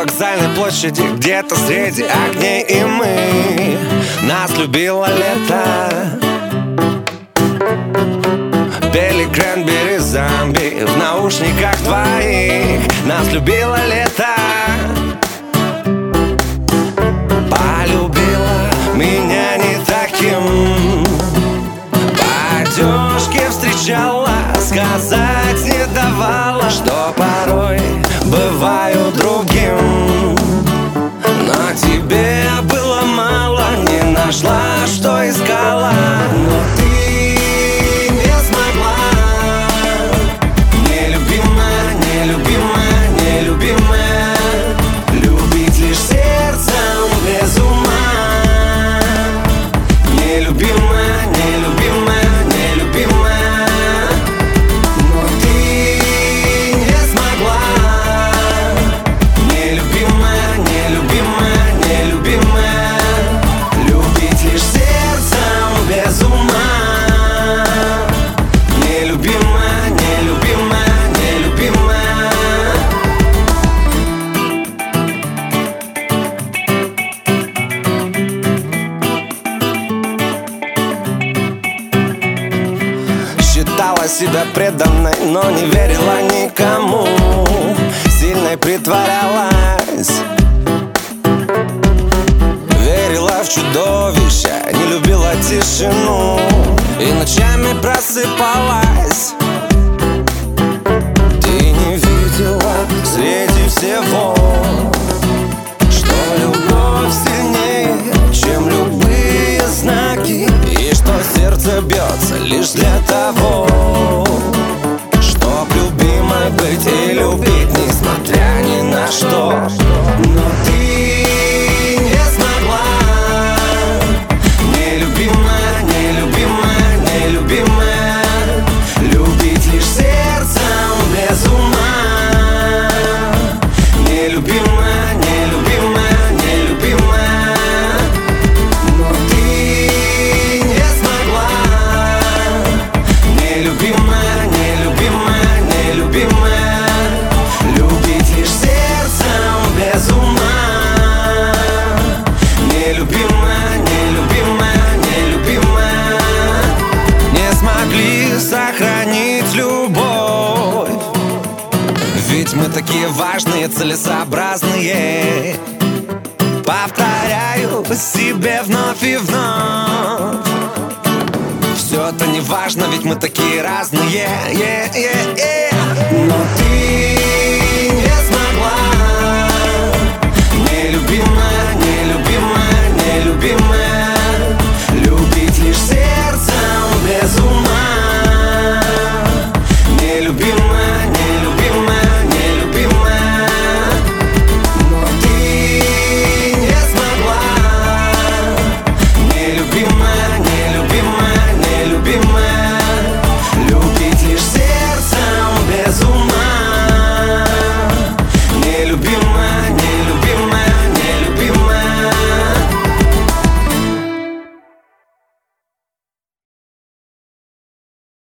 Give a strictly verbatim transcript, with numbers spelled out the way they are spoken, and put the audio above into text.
вокзальной площади, где-то среди огней и мы. Нас любило лето. Пели Кренбери зомби в наушниках двоих. Нас любило лето. Полюбила меня не таким. По одежке встречала, сказать не давала, что порой бываю другим. Но тебе было мало, не нашла, что искала. Но ты не смогла. Нелюбимая, нелюбимая, нелюбимая. Любить лишь сердцем без ума. Нелюбимая, нелюбимая, нелюбимая. Но ты не смогла. Нелюбимая, нелюбимая, нелюбимая. Любить лишь сердцем без ума. Нелюбимая, нелюбимая, нелюбимая. Считала себя преданной, но не верила никому. Сильной притворялась. Верила в чудовища, не любила тишину. И ночами просыпалась. Ты не видела среди всего, что любовь сильнее, чем любые знаки. И что сердце бьется лишь для того, чтоб любимой быть и любить, несмотря ни на что. Но ты не смогла. Нелюбимая, нелюбимая, нелюбимая. Любить лишь сердцем без ума. Нелюбимая, нелюбимая, нелюбимая. Но ты не смогла. Нелюбимая, нелюбимая, нелюбимая. Любить лишь сердцем без ума. Нелюбимая, нелюбимая, нелюбимая. Не смогли сохранить любовь, ведь мы такие важные, целесообразные. Повторяю себе вновь и вновь. Все это не важно, ведь мы такие разные. Yeah, yeah, yeah. Но ты